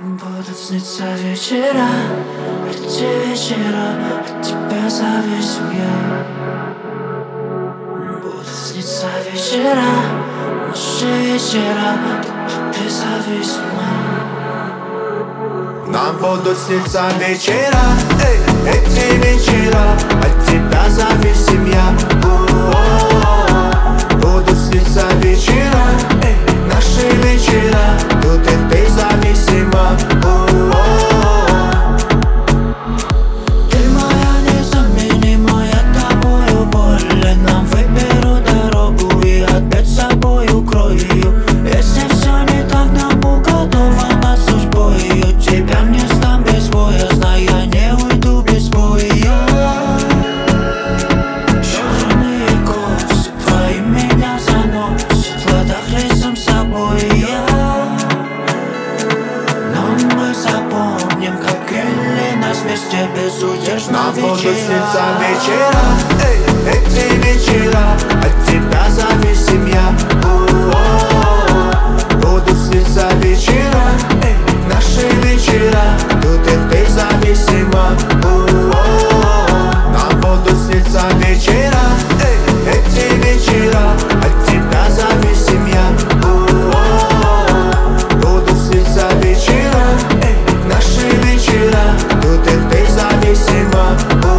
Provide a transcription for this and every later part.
Будут сниться вечера, эти вечера, от тебя зависим я. Будут сниться вечера, наши вечера, ты зависима. Нам будут сниться вечера, эти вечера, от тебя зависим я. Будут сниться вечера, наши вечера, тут и ты зависима. Ты моя незаменимая, тобою боль. Нам выберу дорогу и опять с собой укрою. Если все не так, нам уготовано судьбой. Тебя мне сдам без боя, знай, я не уйду без боя. Черные косы твои меня заносят, в ладах рейсом с собой я. Но мы запомним, как крылья нас вместе безудержно Нам будут сниться вечера. вечера, эти вечера, от тебя зависим я. Будут сниться вечера, наши вечера, тут и ты зависима. Нам будут сниться вечера, эти вечера, от тебя зависим я. Будут сниться вечера, наши вечера, тут и ты зависима.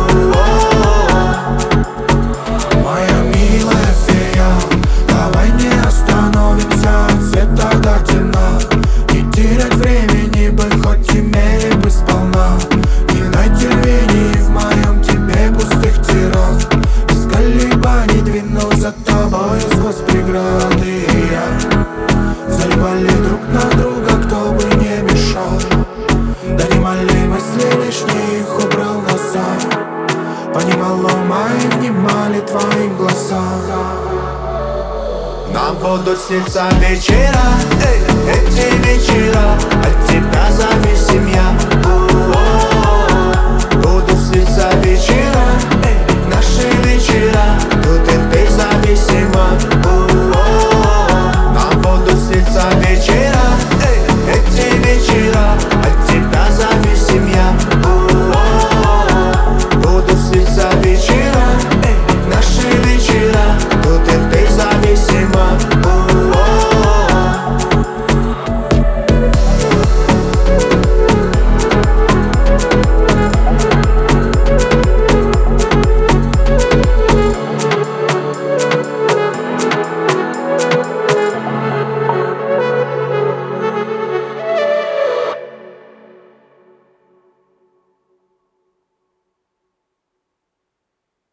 Моя милая фея, давай не остановимся от света до темна. Не терять времени бы, хоть имели бы сполна. Не найти рвений в моем тебе пустых тирах. Без колебаний двинусь за тобой сквозь преграды. И я залипали друг на друга, кто бы не мешал. Донимали мысли лишние, их убрал назад. Понимало мои, внимали твоим глазам. Нам будут сниться вечера, эти вечера, от тебя зависим я. Будут сниться вечера, наши вечера,